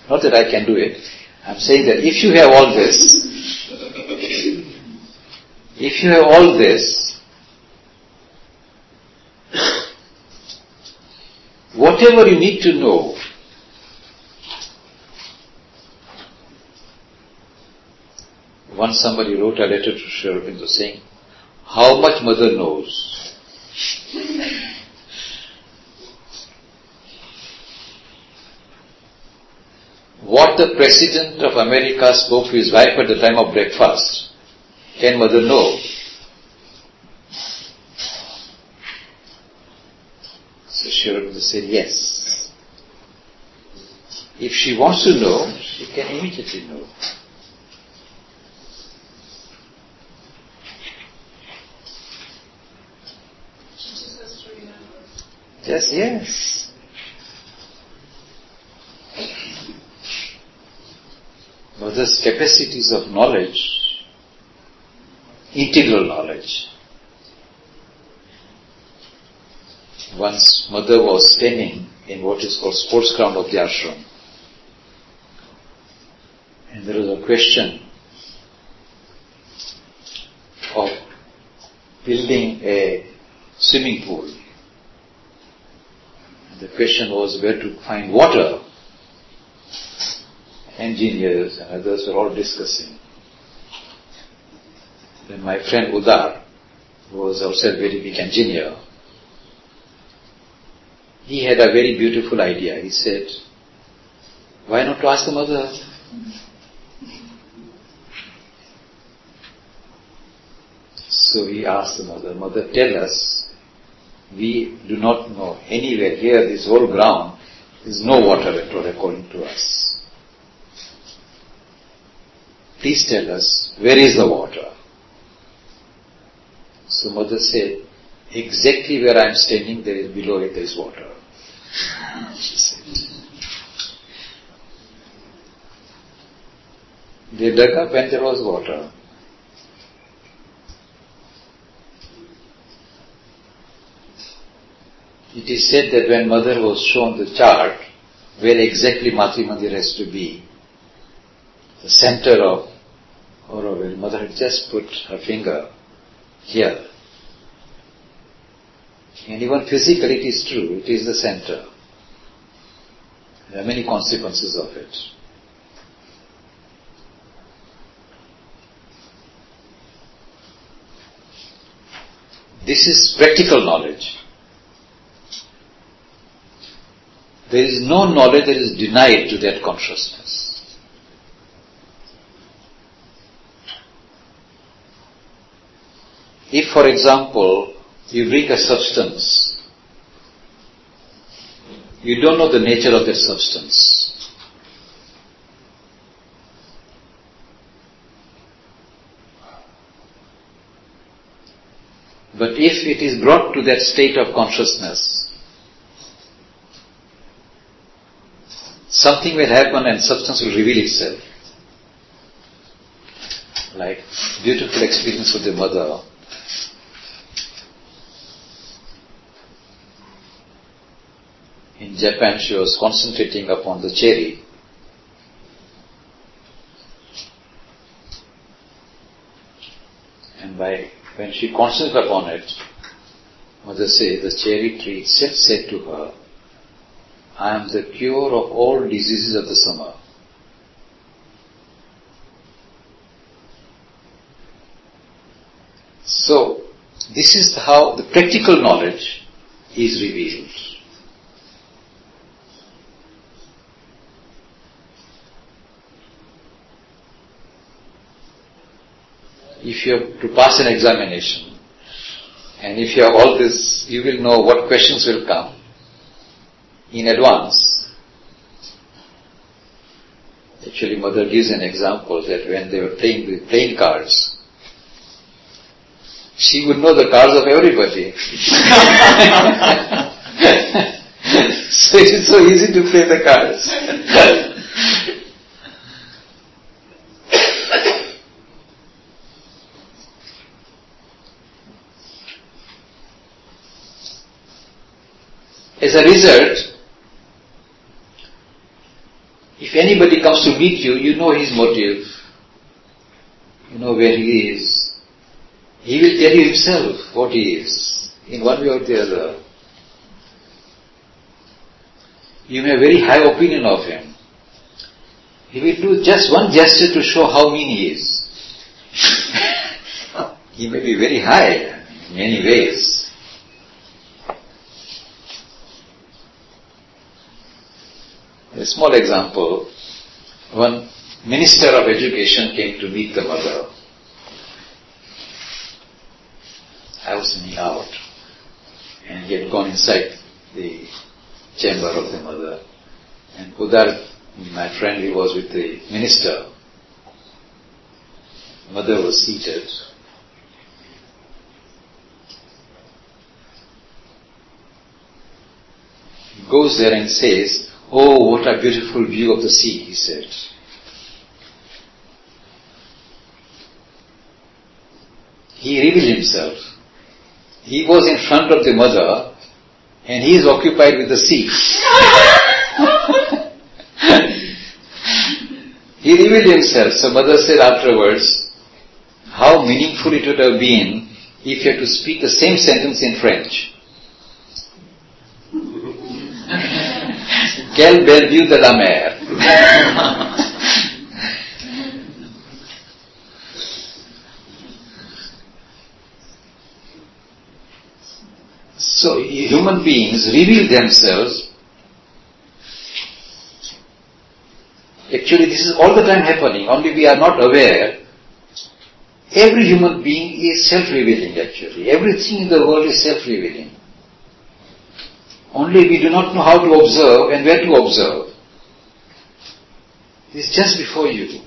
Not that I can do it. I'm saying that if you have all this, whatever you need to know, once somebody wrote a letter to Sri Aurobindo saying, how much mother knows. What the President of America spoke to his wife at the time of breakfast, can mother know? So Sri Aurobindo said, yes. If she wants to know, she can immediately know. Yes. Mother's capacities of knowledge, integral knowledge. Once mother was standing in what is called sports ground of the ashram, and there was a question of building a swimming pool. The question was where to find water. Engineers and others were all discussing. Then my friend Udar, who was also a very big engineer, he had a very beautiful idea. He said, why not to ask the mother? So he asked the mother, Mother, tell us, we do not know anywhere here, this whole ground, there is no water at all according to us. Please tell us, where is the water? So mother said, exactly where I am standing, there is below it, there is water. She said. They dug up and there was water. It is said that when mother was shown the chart, where exactly Matri Mandir has to be, the center of Auroville, mother had just put her finger here. And even physically it is true, it is the center. There are many consequences of it. This is practical knowledge. There is no knowledge that is denied to that consciousness. If, for example, you bring a substance, you don't know the nature of that substance. But if it is brought to that state of consciousness, something will happen and substance will reveal itself. Like beautiful experience of the mother. In Japan, she was concentrating upon the cherry. And when she concentrated upon it, mother said, the cherry tree itself said to her, I am the cure of all diseases of the summer. So, this is how the practical knowledge is revealed. If you have to pass an examination, and if you have all this, you will know what questions will come in advance. Actually, mother gives an example that when they were playing with playing cards, she would know the cards of everybody. So it is so easy to play the cards. As a result, If anybody comes to meet you, you know his motive, you know where he is. He will tell you himself what he is, in one way or the other. You may have very high opinion of him. He will do just one gesture to show how mean he is. He may be very high in many ways. A small example, one minister of education came to meet the mother. I was sitting out, and he had gone inside the chamber of the mother. And Udar, my friend, he was with the minister. Mother was seated. He goes there and says, "Oh, what a beautiful view of the sea," he said. He revealed himself. He was in front of the mother and he is occupied with the sea. He revealed himself. So mother said afterwards, how meaningful it would have been if you had to speak the same sentence in French. Quelle belle vue de la mer. So human beings reveal themselves. Actually, this is all the time happening, only we are not aware. Every human being is self-revealing actually. Everything in the world is self-revealing. Only we do not know how to observe and where to observe. It is just before you.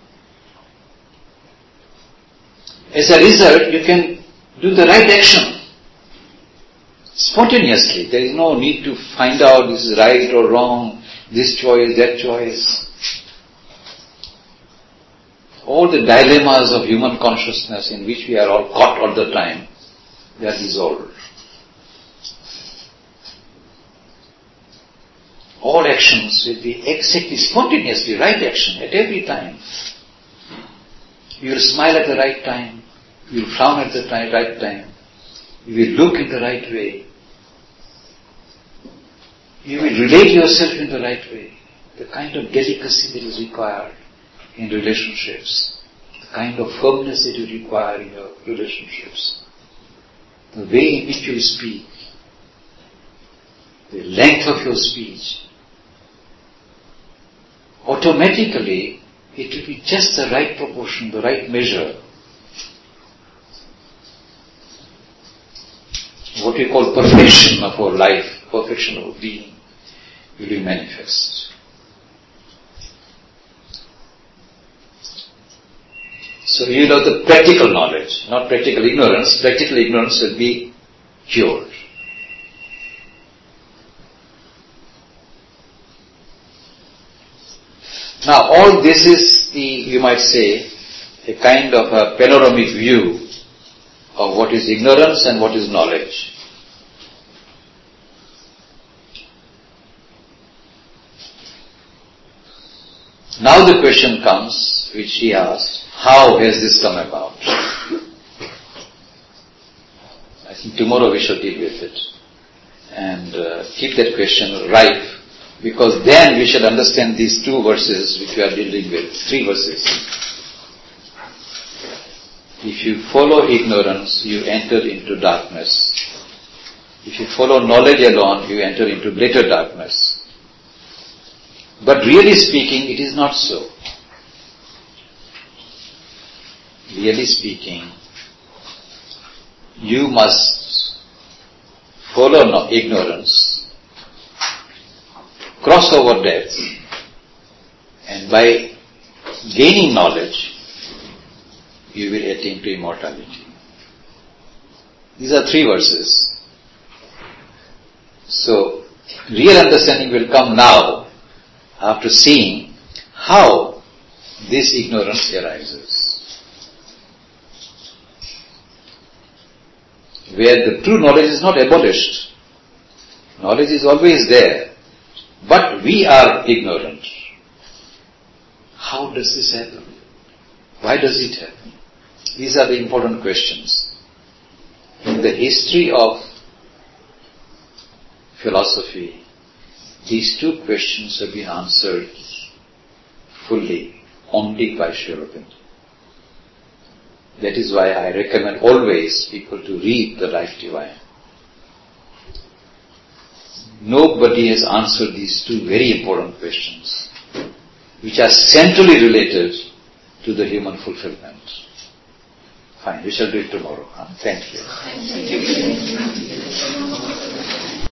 As a result, you can do the right action. Spontaneously. There is no need to find out this is right or wrong, this choice, that choice. All the dilemmas of human consciousness in which we are all caught all the time, they are dissolved. All actions will be exactly, spontaneously, right action at every time. You will smile at the right time. You will frown at the right time. You will look in the right way. You will relate yourself in the right way. The kind of delicacy that is required in relationships. The kind of firmness that you require in your relationships. The way in which you speak. The length of your speech. Automatically, it will be just the right proportion, the right measure. What we call perfection of our life, perfection of our being, will be manifest. So you know the practical knowledge, not practical ignorance. Practical ignorance will be cured. Now all this is you might say, a kind of a panoramic view of what is ignorance and what is knowledge. Now the question comes, which he asked, how has this come about? I think tomorrow we shall deal with it and keep that question ripe, because then we shall understand these two verses which we are dealing with, three verses. If you follow ignorance, you enter into darkness. If you follow knowledge alone, you enter into greater darkness. But really speaking, it is not so. Really speaking, you must follow ignorance, cross over death, and by gaining knowledge, you will attain to immortality. These are three verses. So, real understanding will come now, after seeing how this ignorance arises. Where the true knowledge is not abolished. Knowledge is always there. But we are ignorant. How does this happen? Why does it happen? These are the important questions. In the history of philosophy, these two questions have been answered fully only by Sri Aurobindo. That is why I recommend always people to read the Life Divine. Nobody has answered these two very important questions, which are centrally related to the human fulfillment. Fine, we shall do it tomorrow. Thank you.